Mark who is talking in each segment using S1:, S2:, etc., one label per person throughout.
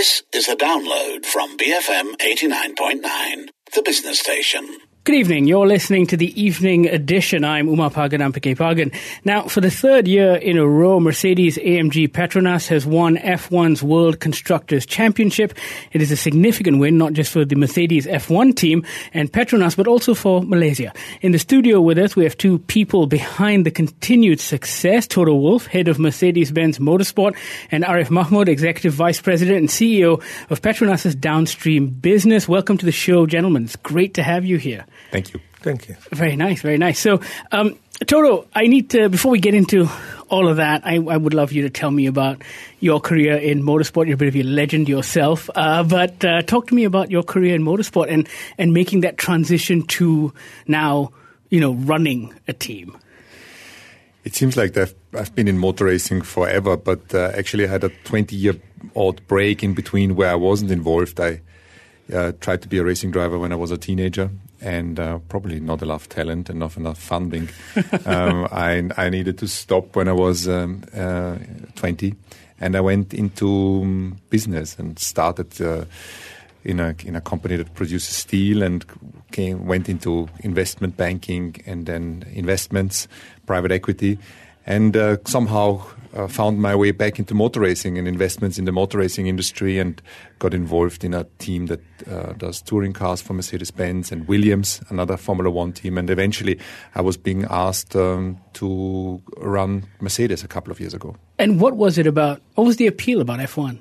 S1: This is a download from BFM 89.9, the business station.
S2: Good evening. You're listening to the evening edition. I'm Umar Pagan, Ampake Pagan. Now, for the third year in a row, Mercedes-AMG Petronas has won F1's World Constructors' Championship. It is a significant win, not just for the Mercedes F1 team and Petronas, but also for Malaysia. In the studio with us, we have two people behind the continued success. Toto Wolff, head of Mercedes-Benz Motorsport, and Arif Mahmood, executive vice president and CEO of Petronas' downstream business. Welcome to the show, gentlemen. It's great to have you here.
S3: Thank you.
S4: Thank you.
S2: Very nice, very nice. So, Toto, I need to, before we get into all of that, I would love you to tell me about your career in motorsport. You're a bit of a legend yourself, but talk to me about your career in motorsport and making that transition to now, running a team.
S3: It seems like I've been in motor racing forever, but actually I had a 20-year-old break in between where I wasn't involved. I tried to be a racing driver when I was a teenager, and probably not enough talent and not enough funding. I needed to stop when I was 20, and I went into business and started in a company that produces steel, and went into investment banking and then investments, private equity, and somehow found my way back into motor racing and investments in the motor racing industry, and got involved in a team that does touring cars for Mercedes-Benz and Williams, another Formula One team. And eventually I was being asked to run Mercedes a couple of years ago.
S2: And what was the appeal about F1?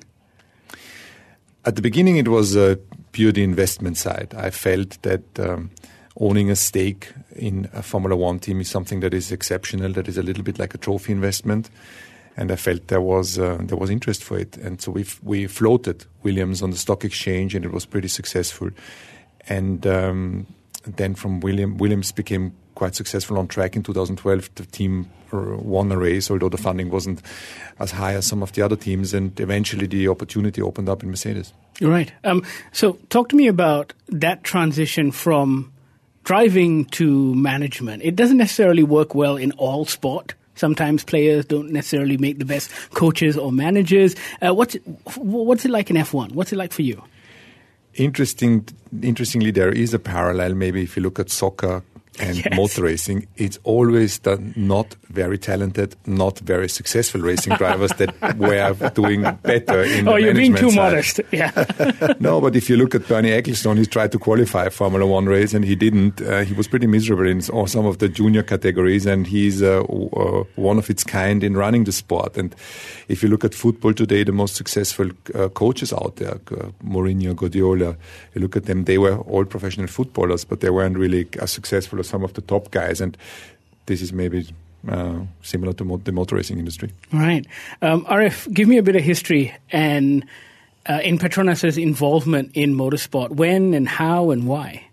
S3: At the beginning, it was pure the investment side. I felt that owning a stake in a Formula One team is something that is exceptional, that is a little bit like a trophy investment. And I felt there was interest for it. And so we floated Williams on the stock exchange, and it was pretty successful. And then from Williams became quite successful on track in 2012. The team won a race, although the funding wasn't as high as some of the other teams. And eventually the opportunity opened up in Mercedes.
S2: Right. So talk to me about that transition from driving to management. It doesn't necessarily work well in all sport. Sometimes players don't necessarily make the best coaches or managers. What's it like in F1? What's it like for you?
S3: Interestingly, there is a parallel. Maybe if you look at soccer and motor racing, it's always the not very talented, not very successful racing drivers that were doing better in the management side.
S2: Oh, you're being too modest. Yeah.
S3: No, but if you look at Bernie Ecclestone, he tried to qualify a Formula One race and he didn't. He was pretty miserable in some of the junior categories, and he's one of its kind in running the sport. And if you look at football today, the most successful coaches out there, Mourinho, Guardiola, you look at them, they were all professional footballers, but they weren't really as successful as some of the top guys. And this is maybe similar to the motor racing industry.
S2: Right. Arif, give me a bit of history and in Petronas' involvement in motorsport. When and how and why?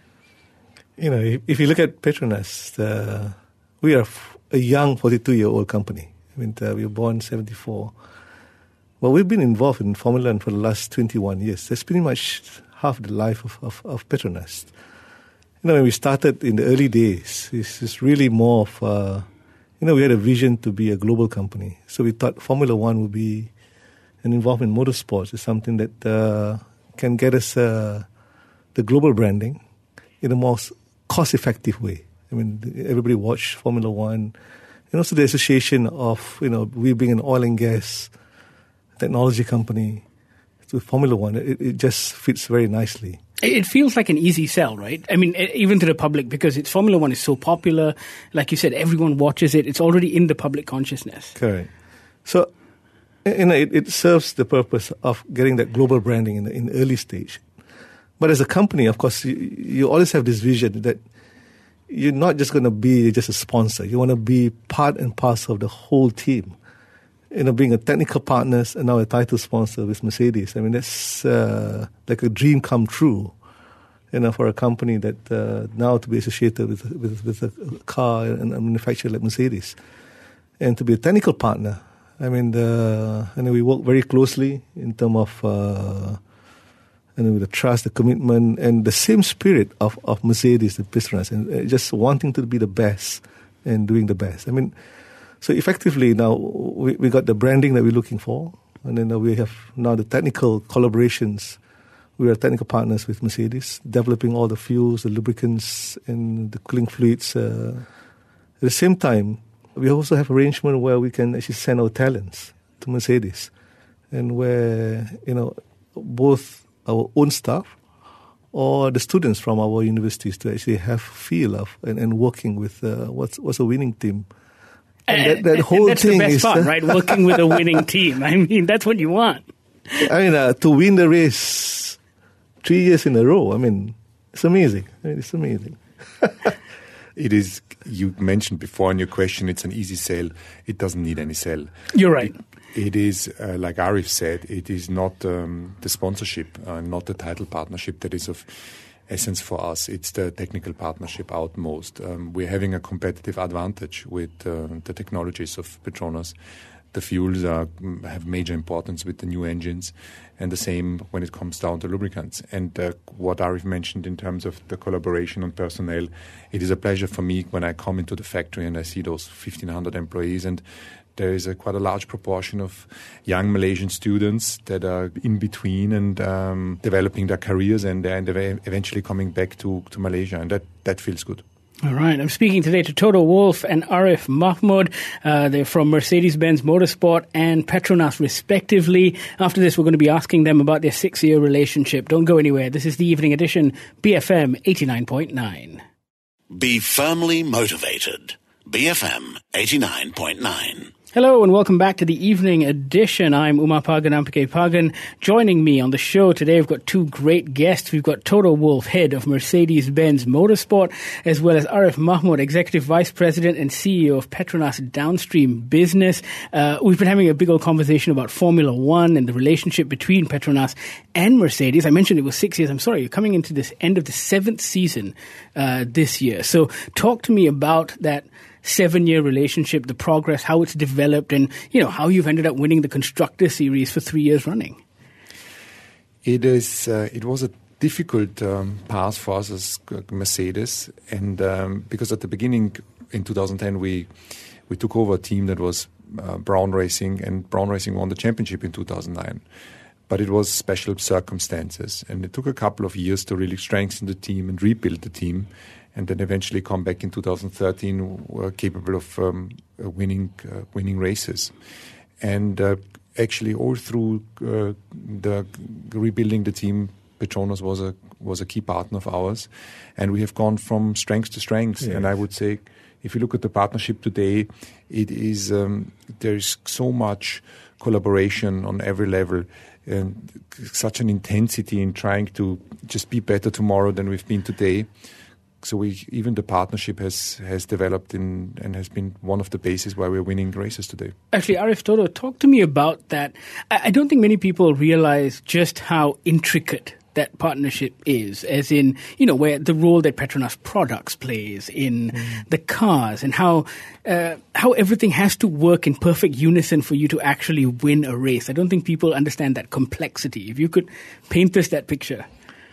S4: If you look at Petronas, we are a young 42-year-old company. We were born in 74. Well, we've been involved in Formula One for the last 21 years. That's pretty much half the life of Petronas. When we started in the early days, it's really more of, we had a vision to be a global company. So we thought Formula One would be an involvement in motorsports is something that can get us the global branding in a more cost-effective way. Everybody watched Formula One. And also the association of, we being an oil and gas technology company to Formula One, it just fits very nicely.
S2: It feels like an easy sell, right? Even to the public, because Formula One is so popular. Like you said, everyone watches it. It's already in the public consciousness.
S4: Correct. So, it serves the purpose of getting that global branding in the early stage. But as a company, of course, you always have this vision that you're not just going to be just a sponsor. You want to be part and parcel of the whole team. Being a technical partner and now a title sponsor with Mercedes. That's like a dream come true, for a company that now to be associated with a car and a manufacturer like Mercedes. And to be a technical partner, we work very closely in terms of with the trust, the commitment, and the same spirit of Mercedes, the Petronas, and just wanting to be the best and doing the best. So effectively now we got the branding that we're looking for. And then we have now the technical collaborations. We are technical partners with Mercedes, developing all the fuels, the lubricants, and the cooling fluids. At the same time, we also have arrangement where we can actually send our talents to Mercedes, and where both our own staff or the students from our universities to actually have feel of and working with what's a winning team. And that whole
S2: that's
S4: thing
S2: the best
S4: is
S2: part, right? Working with a winning team. I mean, that's what you want.
S4: To win the race 3 years in a row, it's amazing. It's amazing.
S3: It is, you mentioned before in your question, it's an easy sell. It doesn't need any sell.
S2: You're right.
S3: It is, like Arif said, it is not the sponsorship, not the title partnership that is of essence for us. It's the technical partnership outmost. We're having a competitive advantage with the technologies of Petronas. The fuels have major importance with the new engines, and the same when it comes down to lubricants. And what Arif mentioned in terms of the collaboration on personnel, it is a pleasure for me when I come into the factory and I see those 1,500 employees, and there is quite a large proportion of young Malaysian students that are in between and developing their careers and eventually coming back to Malaysia, and that feels good.
S2: All right. I'm speaking today to Toto Wolff and Arif Mahmood. They're from Mercedes-Benz Motorsport and Petronas, respectively. After this, we're going to be asking them about their 6-year relationship. Don't go anywhere. This is the Evening Edition, BFM 89.9.
S1: Be firmly motivated. BFM 89.9.
S2: Hello and welcome back to the Evening Edition. I'm Umar Pagan Ampake Pagan. Joining me on the show today, we've got two great guests. We've got Toto Wolff, head of Mercedes-Benz Motorsport, as well as Arif Mahmood, Executive Vice President and CEO of Petronas Downstream Business. We've been having a big old conversation about Formula One and the relationship between Petronas and Mercedes. I mentioned it was 6 years. I'm sorry, you're coming into this end of the 7th season this year. So talk to me about that 7-year relationship, the progress, how it's developed, and how you've ended up winning the Constructor Series for 3 years running.
S3: It was a difficult path for us as Mercedes, and because at the beginning in 2010 we took over a team that was Brown Racing, and Brown Racing won the championship in 2009. But it was special circumstances, and it took a couple of years to really strengthen the team and rebuild the team. And then eventually come back in 2013, were capable of winning races. And actually, all through the rebuilding the team, Petronas was a key partner of ours, and we have gone from strength to strength. Yes. And I would say, if you look at the partnership today, it is there is so much collaboration on every level, and such an intensity in trying to just be better tomorrow than we've been today. So even the partnership has developed and has been one of the bases why we're winning races today. Actually,
S2: Arif, Toto, talk to me about that. I don't think many people realize just how intricate that partnership is, as in, where the role that Petronas products plays in the cars, and how everything has to work in perfect unison for you to actually win a race. I don't think people understand that complexity. If you could paint us that picture.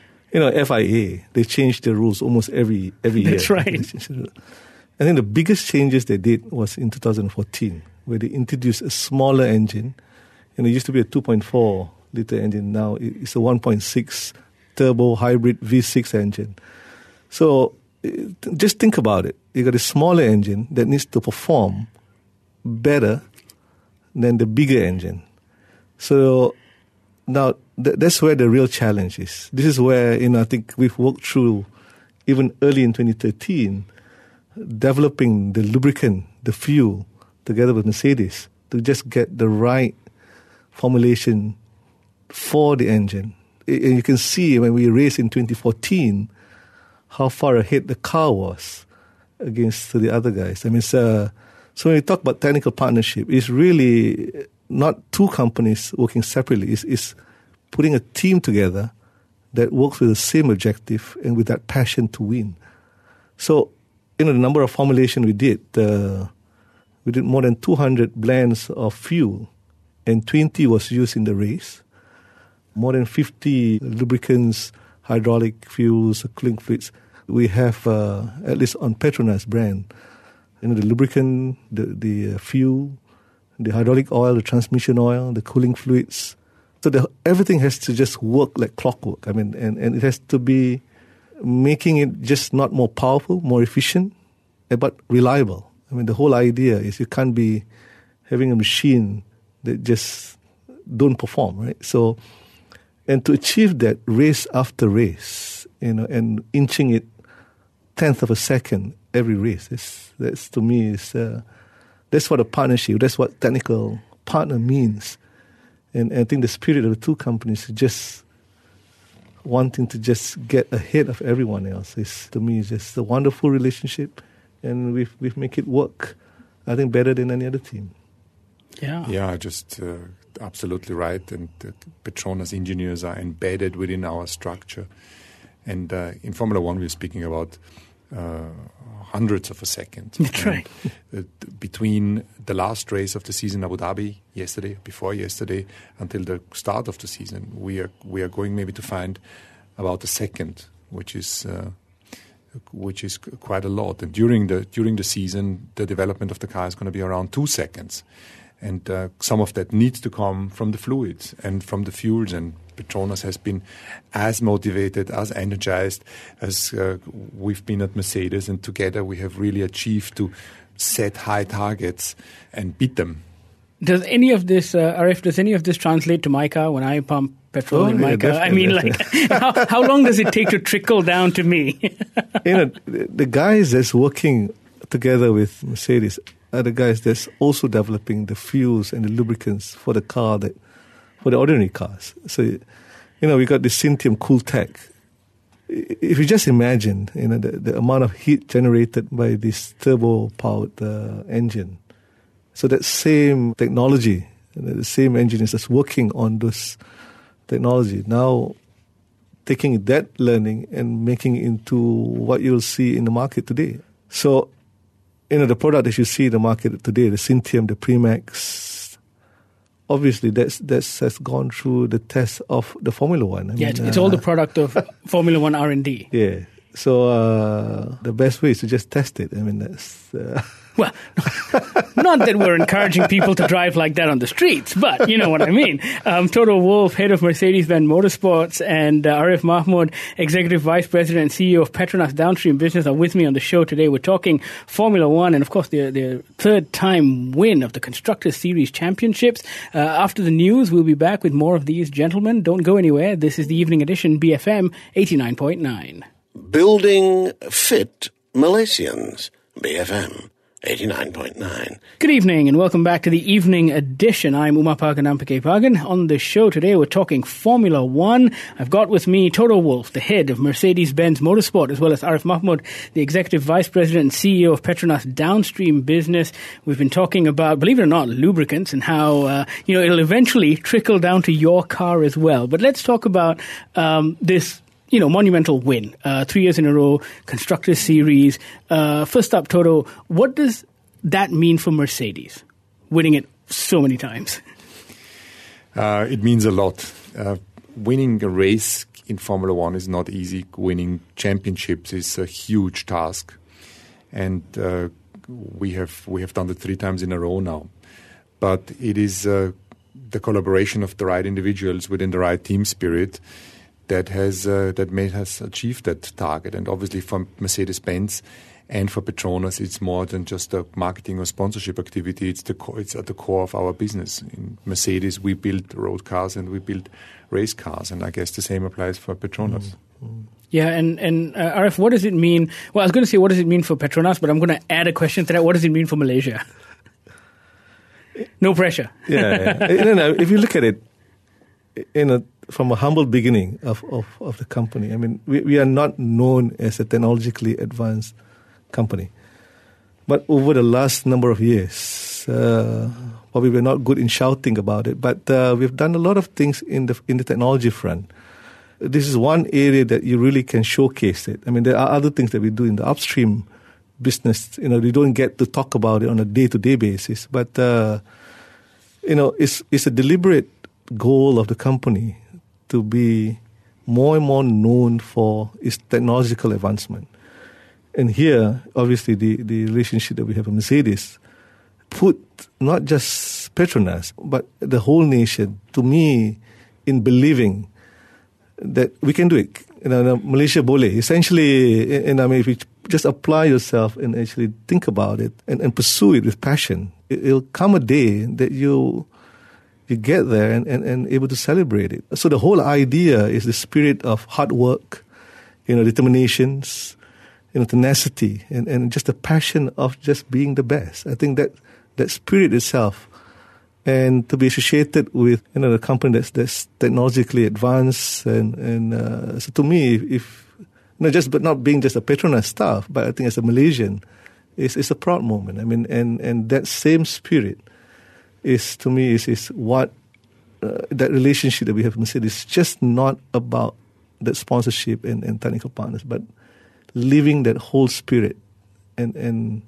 S4: FIA, they change the rules almost every year.
S2: That's right.
S4: I think the biggest changes they did was in 2014, where they introduced a smaller engine. It used to be a 2.4-liter engine. Now it's a 1.6 turbo hybrid V6 engine. So just think about it. You got a smaller engine that needs to perform better than the bigger engine. So now, that's where the real challenge is. This is where, I think we've worked through, even early in 2013, developing the lubricant, the fuel, together with Mercedes, to just get the right formulation for the engine. And you can see when we raced in 2014, how far ahead the car was against the other guys. So when we talk about technical partnership, it's really not two companies working separately. It's putting a team together that works with the same objective and with that passion to win. So, the number of formulation we did more than 200 blends of fuel, and 20 was used in the race. More than 50 lubricants, hydraulic fuels, cooling fluids. We have, at least on Petronas brand, the lubricant, the fuel, the hydraulic oil, the transmission oil, the cooling fluids. So everything has to just work like clockwork. I mean, and it has to be making it just not more powerful, more efficient, but reliable. I mean, the whole idea is you can't be having a machine that just don't perform, right? So, and to achieve that race after race, and inching it 10th of a second every race, that's to me that's what a partnership, that's what technical partner means. And I think the spirit of the two companies is just wanting to just get ahead of everyone else. To me, is just a wonderful relationship, and we've make it work, I think, better than any other team.
S3: Yeah, just absolutely right. And Petronas engineers are embedded within our structure. And in Formula One, we're speaking about hundreds of a second.
S2: That's right.
S3: Between the last race of the season, Abu Dhabi, before yesterday, until the start of the season, we are going maybe to find about a second, which is quite a lot. And during the season, the development of the car is going to be around 2 seconds. And some of that needs to come from the fluids and from the fuels. And Petronas has been as motivated, as energized as we've been at Mercedes. And together we have really achieved to set high targets and beat them.
S2: Does any of this, Arif, translate to my car when I pump petrol in my car? I mean, how long does it take to trickle down to me?
S4: The guys that's working together with Mercedes are the guys that's also developing the fuels and the lubricants for the car, for the ordinary cars. So, we got the Syntium Cooltech. If you just imagine, the amount of heat generated by this turbo-powered engine. So that same technology, the same engineers that's working on this technology, now taking that learning and making it into what you'll see in the market today. So, the product that you see in the market today, the Syntium, the Premax, obviously that has gone through the test of the Formula One.
S2: It's all the product of Formula One R&D.
S4: Yeah. So the best way is to just test it. I mean, that's...
S2: Well, not that we're encouraging people to drive like that on the streets, but you know what I mean. Toto Wolff, head of Mercedes-Benz Motorsports, and Arif Mahmood, Executive Vice President and CEO of Petronas Downstream Business, are with me on the show today. We're talking Formula One and, of course, their third-time win of the Constructors' Series Championships. After the news, we'll be back with more of these gentlemen. Don't go anywhere. This is the Evening Edition, BFM 89.9.
S1: Building Fit Malaysians, BFM 89.9.
S2: Good evening and welcome back to the Evening Edition. I'm Umar Pagan Ampake Pagan. On the show today, we're talking Formula One. I've got with me Toto Wolff, the head of Mercedes-Benz Motorsport, as well as Arif Mahmood, the Executive Vice President and CEO of Petronas Downstream Business. We've been talking about, believe it or not, lubricants and how it'll eventually trickle down to your car as well. But let's talk about this monumental win, 3 years in a row, Constructors' Series. First up, Toto, what does that mean for Mercedes, winning it so many times?
S3: It means a lot. Winning a race in Formula One is not easy. Winning championships is a huge task. And we have done it 3 times in a row now. But it is the collaboration of the right individuals within the right team spirit that made us achieve that target. And obviously for Mercedes-Benz and for Petronas, it's more than just a marketing or sponsorship activity. It's at the core of our business. In Mercedes, we build road cars and we build race cars, and I guess the same applies for Petronas.
S2: Mm-hmm. Yeah, and Arif, what does it mean? Well, I was going to say, what does it mean for Petronas, but I'm going to add a question to that. What does it mean for Malaysia? No pressure.
S4: Yeah. If you look at it, from a humble beginning of the company, I mean, we are not known as a technologically advanced company. But over the last number of years, probably we're not good in shouting about it, but we've done a lot of things in the technology front. This is one area that you really can showcase it. I mean, there are other things that we do in the upstream business. We don't get to talk about it on a day-to-day basis, but it's a deliberate goal of the company to be more and more known for its technological advancement. And here, obviously, the relationship that we have with Mercedes put not just Petronas, but the whole nation, to me, in believing that we can do it. Malaysia boleh. Essentially, if you just apply yourself and actually think about it and pursue it with passion, it'll come a day that you get there and able to celebrate it. So the whole idea is the spirit of hard work, determinations, tenacity, and just the passion of just being the best. I think that spirit itself, and to be associated with a company that's technologically advanced, and so to me, if but not being just a Petronas staff, but I think as a Malaysian, it's a proud moment. I mean, and that same spirit is, to me, is what that relationship that we have with Mercedes is just not about that sponsorship and technical partners, but living that whole spirit. And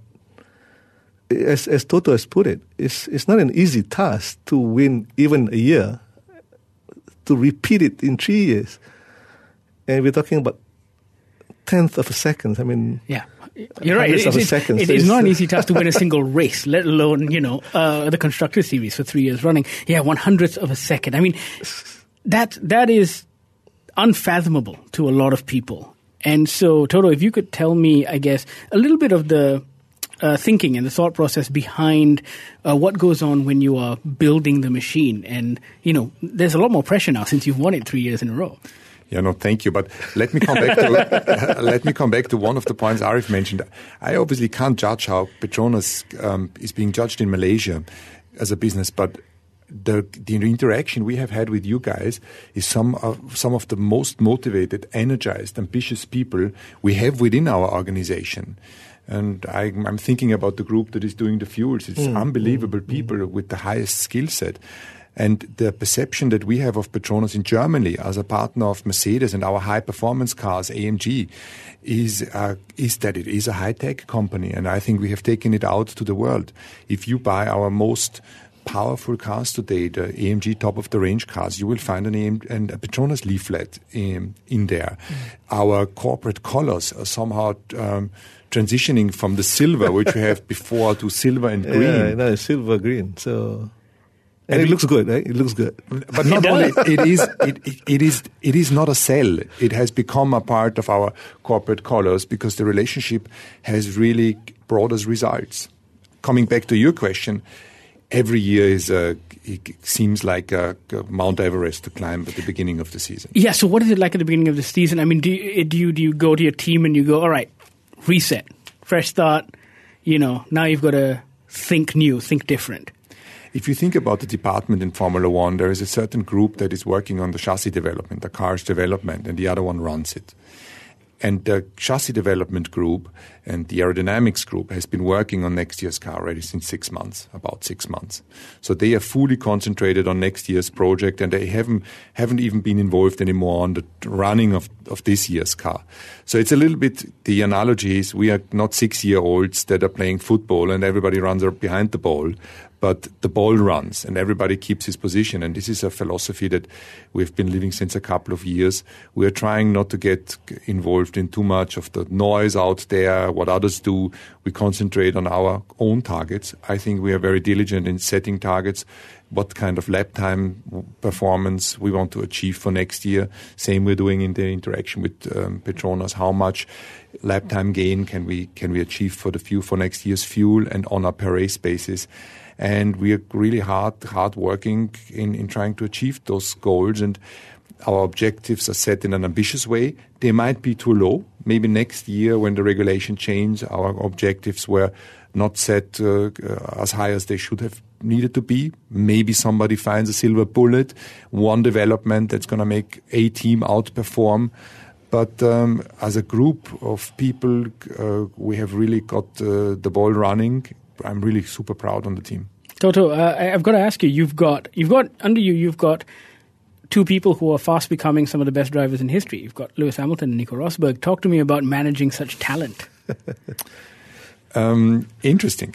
S4: as Toto has put it, it's not an easy task to win even a year, to repeat it in 3 years. And we're talking about tenth of a second. I mean,
S2: yeah, you're right. It is not an easy task to win a single race, let alone the Constructors Series for 3 years running. Yeah, 1/100th of a second. I mean, that is unfathomable to a lot of people. And so, Toto, if you could tell me, I guess, a little bit of the thinking and the thought process behind what goes on when you are building the machine. And, there's a lot more pressure now since you've won it 3 years in a row.
S3: Yeah, no, thank you. But let me come back to one of the points Arif mentioned. I obviously can't judge how Petronas is being judged in Malaysia as a business, but the interaction we have had with you guys is some of the most motivated, energized, ambitious people we have within our organization. And I'm thinking about the group that is doing the fuels. It's unbelievable people with the highest skill set. And the perception that we have of Petronas in Germany as a partner of Mercedes and our high-performance cars, AMG, is that it is a high-tech company. And I think we have taken it out to the world. If you buy our most powerful cars today, the AMG top-of-the-range cars, you will find a Petronas leaflet in there. Our corporate colors are somehow transitioning from the silver, which we have before, to silver and green.
S4: Yeah, no, silver green. So, and it looks good, right? It looks good.
S3: But not only it is not a sell. It has become a part of our corporate colors because the relationship has really brought us results. Coming back to your question, every year it seems like a Mount Everest to climb at the beginning of the season.
S2: Yeah. So what is it like at the beginning of the season? I mean, do you go to your team and you go, all right, reset, fresh start, now you've got to think new, think different?
S3: If you think about the department in Formula One, there is a certain group that is working on the chassis development, the car's development, and the other one runs it. And the chassis development group and the aerodynamics group has been working on next year's car already since 6 months, about 6 months. So they are fully concentrated on next year's project, and they haven't even been involved anymore on the running of this year's car. So it's a little bit, the analogy is we are not 6-year-olds that are playing football and everybody runs behind the ball, but the ball runs and everybody keeps his position. And this is a philosophy that we've been living since a couple of years. We are trying not to get involved in too much of the noise out there, what others do. We concentrate on our own targets. I think we are very diligent in setting targets, what kind of lap time performance we want to achieve for next year. Same we're doing in the interaction with Petronas. How much lap time gain can we achieve for next year's fuel and on a per race basis. And we are really hard working in trying to achieve those goals. And our objectives are set in an ambitious way. They might be too low. Maybe next year when the regulation changes, our objectives were not set as high as they should have needed to be. Maybe somebody finds a silver bullet, one development that's going to make a team outperform. But as a group of people, we have really got the ball running. I'm really super proud on the team. Toto,
S2: I've got to ask you, you've got two people who are fast becoming some of the best drivers in history. You've got Lewis Hamilton and Nico Rosberg. Talk to me about managing such talent.
S3: Interesting.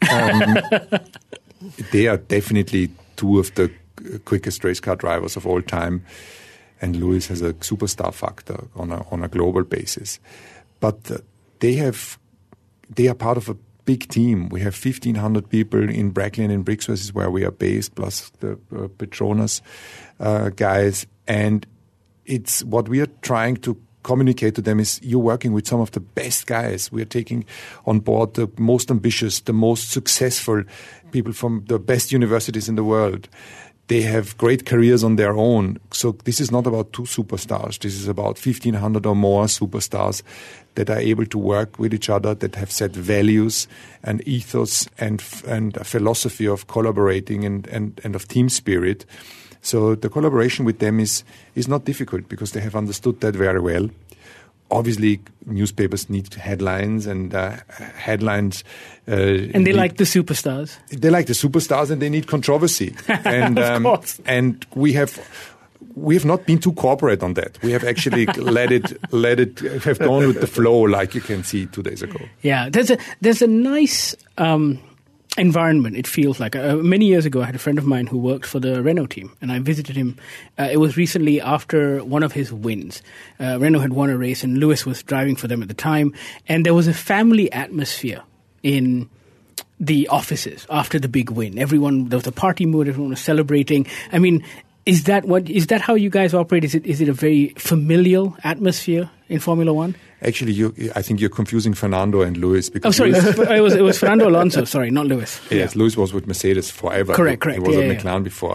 S3: They are definitely two of the quickest race car drivers of all time. And Lewis has a superstar factor on a global basis. But they are part of big team. We have 1,500 people in Brackley and in Brixworth, is where we are based, plus the Petronas guys. And it's what we are trying to communicate to them is you're working with some of the best guys. We are taking on board the most ambitious, the most successful people from the best universities in the world. They have great careers on their own. So this is not about 2 superstars. This is about 1,500 or more superstars that are able to work with each other, that have set values and ethos and a philosophy of collaborating and of team spirit. So the collaboration with them is not difficult because they have understood that very well. Obviously, newspapers need headlines and headlines.
S2: And they like the superstars.
S3: They like the superstars and they need controversy. And
S2: of course.
S3: And we have not been too corporate on that. We have actually let it have gone with the flow, like you can see 2 days ago.
S2: Yeah, there's a nice environment, it feels like. Many years ago, I had a friend of mine who worked for the Renault team, and I visited him. It was recently after one of his wins. Renault had won a race, and Lewis was driving for them at the time, and there was a family atmosphere in the offices after the big win. There was a party mood, everyone was celebrating. I mean, is that how you guys operate? Is it a very familial atmosphere in Formula One?
S3: Actually, I think you're confusing Fernando and Lewis. Because
S2: it was Fernando Alonso. Sorry, not Lewis.
S3: Yes, Lewis was with Mercedes forever.
S2: Correct.
S3: He was at McLaren before.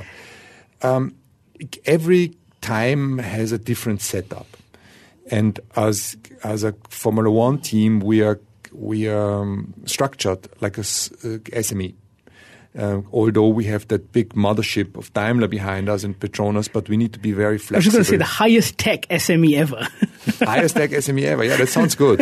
S3: Every time has a different setup, and as a Formula One team, we are structured like a SME. Although we have that big mothership of Daimler behind us and Petronas, but we need to be very flexible.
S2: I was just going to say the highest tech SME ever.
S3: Highest tech SME ever. Yeah, that sounds good.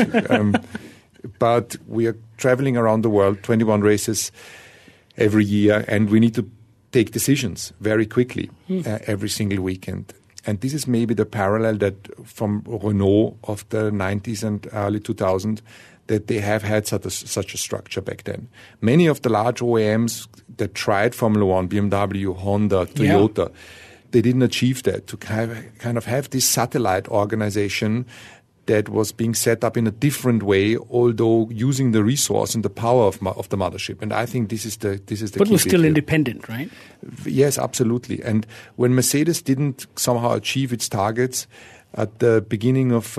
S3: But we are traveling around the world, 21 races every year, and we need to take decisions very quickly every single weekend. And this is maybe the parallel that from Renault of the 90s and early 2000s, that they have had such a structure back then. Many of the large OEMs that tried Formula One, BMW, Honda, Toyota, they didn't achieve that, to kind of have this satellite organization that was being set up in a different way, although using the resource and the power of the mothership. And I think this is the
S2: But was still independent, right?
S3: Yes, absolutely. And when Mercedes didn't somehow achieve its targets at the beginning of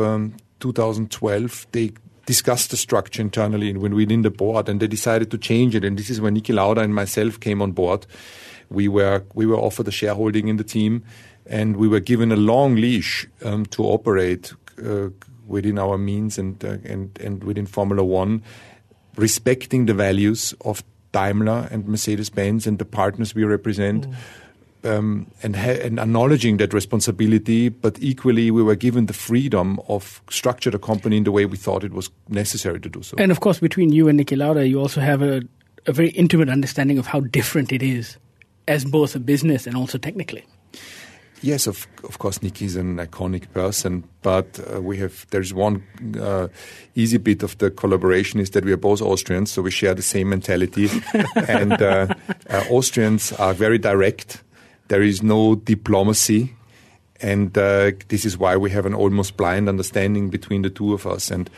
S3: 2012, they discussed the structure internally within the board, and they decided to change it. And this is when Niki Lauda and myself came on board. We were offered a shareholding in the team, and we were given a long leash to operate within our means and within Formula One, respecting the values of Daimler and Mercedes-Benz and the partners we represent. And acknowledging that responsibility, but equally we were given the freedom of structure the company in the way we thought it was necessary to do so.
S2: And of course, between you and Niki Lauda, you also have a very intimate understanding of how different it is as both a business and also technically.
S3: Yes, of course, Niki is an iconic person, but there's one easy bit of the collaboration is that we are both Austrians, so we share the same mentality. And Austrians are very direct. There is no diplomacy, and this is why we have an almost blind understanding between the two of us. And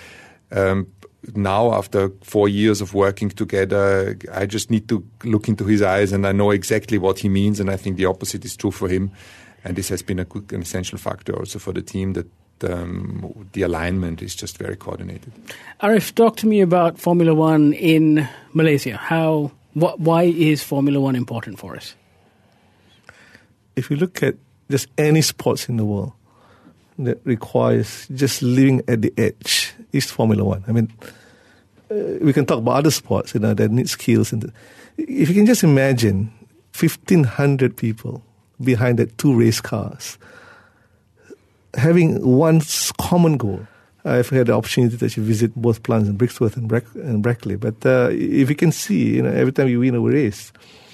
S3: now, after 4 years of working together, I just need to look into his eyes, and I know exactly what he means, and I think the opposite is true for him. And this has been an essential factor also for the team, that the alignment is just very coordinated.
S2: Arif, talk to me about Formula One in Malaysia. Why is Formula One important for us?
S4: If you look at just any sports in the world that requires just living at the edge, is Formula One. I mean, we can talk about other sports, that need skills. If you can just imagine 1,500 people behind that 2 race cars, having one common goal. I've had the opportunity to actually visit both plants in Brixworth and Brackley. But if you can see, every time you win a race,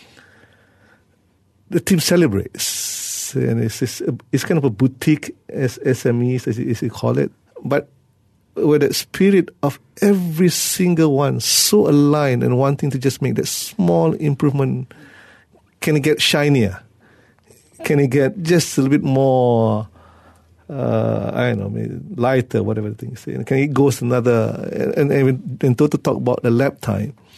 S4: the team celebrates, and it's kind of a boutique SMEs, as you call it. But with the spirit of every single one so aligned and wanting to just make that small improvement, can it get shinier? Can it get just a little bit more, maybe lighter, whatever the thing is? Can it go to another? And Toto talk about the lap time.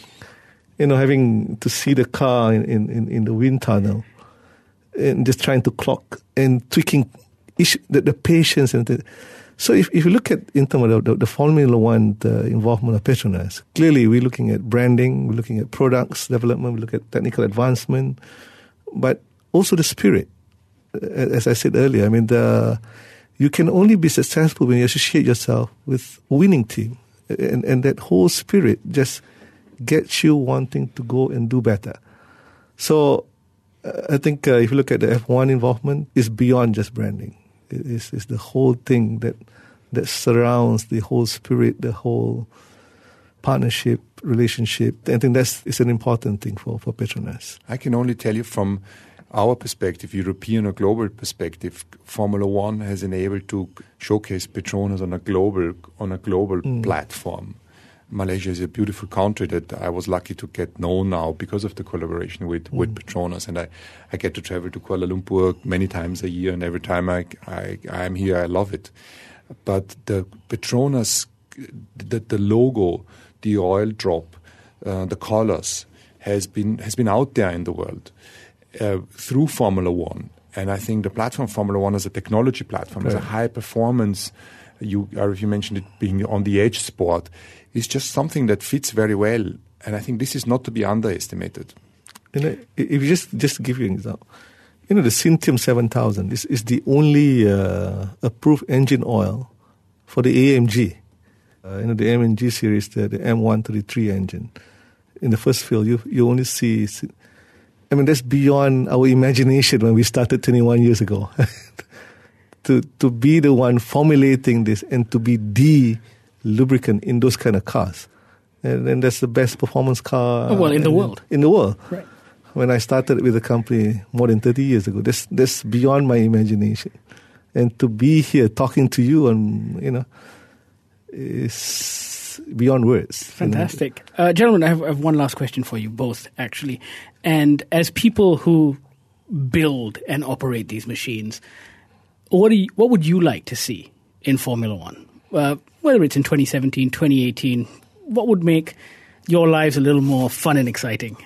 S4: having to see the car in the wind tunnel and just trying to clock and tweaking the patience. So if you look at in terms of the Formula One involvement of Petronas, clearly we're looking at branding, we're looking at products development, we look at technical advancement, but also the spirit. As I said earlier, I mean, you can only be successful when you associate yourself with a winning team. And that whole spirit just gets you wanting to go and do better. So I think if you look at the F1 involvement, it's beyond just branding. It's the whole thing that surrounds the whole spirit, the whole partnership, relationship. I think it's an important thing for Petronas.
S3: I can only tell you from our perspective, European or global perspective, Formula One has enabled to showcase Petronas on a global platform. Malaysia is a beautiful country that I was lucky to get known now because of the collaboration with Petronas, and I get to travel to Kuala Lumpur many times a year, and every time I'm here, I love it. But the Petronas, the logo, the oil drop, the colors has been out there in the world. Through Formula One. And I think the platform Formula One as a technology platform, as a high performance, you mentioned it being on the edge sport, is just something that fits very well. And I think this is not to be underestimated.
S4: If you just to give you an example, the Synthium 7000 is the only approved engine oil for the AMG. The AMG series, the M133 engine. In the first field, you only see... I mean, that's beyond our imagination when we started 21 years ago. To be the one formulating this and to be the lubricant in those kind of cars. And that's the best performance car.
S2: In the world.
S4: In the world.
S2: Right.
S4: When I started with the company more than 30 years ago, that's beyond my imagination. And to be here talking to you is beyond words.
S2: Fantastic. Gentlemen, I have one last question for you both, actually. And as people who build and operate these machines, what would you like to see in Formula One? Whether it's in 2017, 2018, what would make your lives a little more fun and exciting?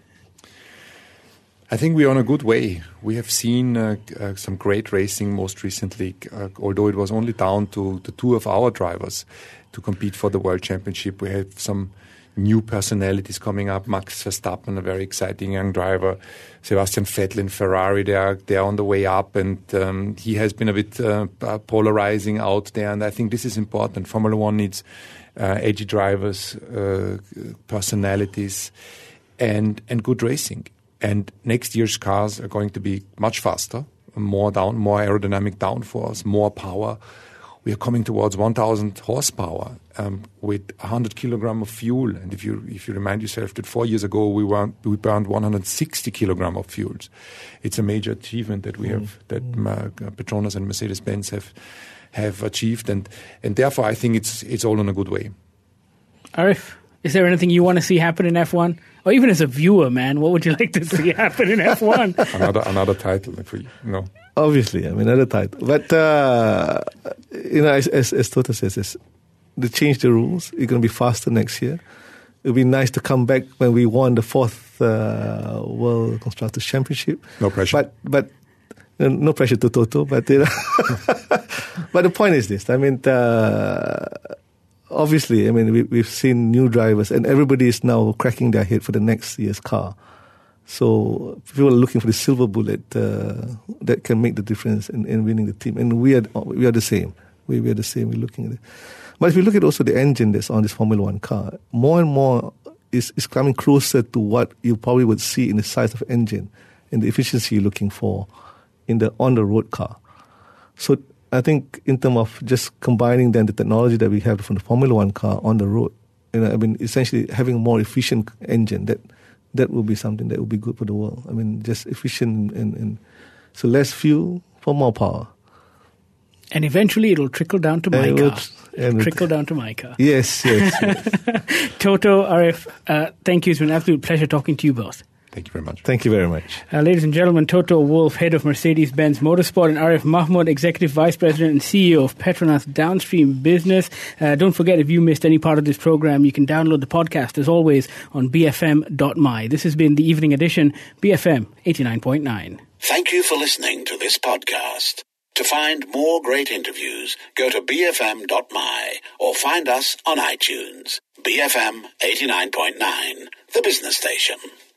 S3: I think we're on a good way. We have seen some great racing most recently, although it was only down to the two of our drivers to compete for the World Championship. We have some new personalities coming up. Max Verstappen, a very exciting young driver. Sebastian Vettel in Ferrari, they're on the way up, and he has been a bit polarizing out there, and I think this is important. Formula One needs edgy drivers, personalities, and good racing. And next year's cars are going to be much faster, more aerodynamic downforce, more power. We are coming towards 1,000 horsepower with 100 kilogram of fuel. And if you remind yourself that 4 years ago we burned 160 kilogram of fuels, it's a major achievement that we have, that Petronas and Mercedes-Benz have achieved, and therefore I think it's all in a good way.
S2: Arif, is there anything you want to see happen in F1? Or even as a viewer, man, what would you like to see happen in F1?
S3: another title, if we
S4: Obviously, I mean, another title. But, as Toto says, they change the rules. It's going to be faster next year. It would be nice to come back when we won the 4th World Constructors' Championship.
S3: No pressure.
S4: But no pressure to Toto. But, but the point is this. I mean, obviously, I mean, we've seen new drivers, and everybody is now cracking their head for the next year's car. So people are looking for the silver bullet that can make the difference in winning the team. And we are the same. We are the same. We're looking at it. But if you look at also the engine that's on this Formula One car, more and more is coming closer to what you probably would see in the size of engine and the efficiency you're looking for in the on-the-road car. So I think in terms of just combining then the technology that we have from the Formula One car on the road, I mean, essentially having a more efficient engine, that will be something that will be good for the world. I mean, just efficient and so less fuel for more power.
S2: And eventually it'll trickle down to my car. Trickle down to my car.
S4: Yes.
S2: Toto, Arif, thank you. It's been an absolute pleasure talking to you both.
S3: Thank you very much.
S4: Thank you very much.
S2: Ladies and gentlemen, Toto Wolff, head of Mercedes-Benz Motorsport, and Arif Mahmood, executive vice president and CEO of Petronas Downstream Business. Don't forget, if you missed any part of this program, you can download the podcast, as always, on bfm.my. This has been the Evening Edition, BFM 89.9.
S1: Thank you for listening to this podcast. To find more great interviews, go to bfm.my or find us on iTunes. BFM 89.9, the business station.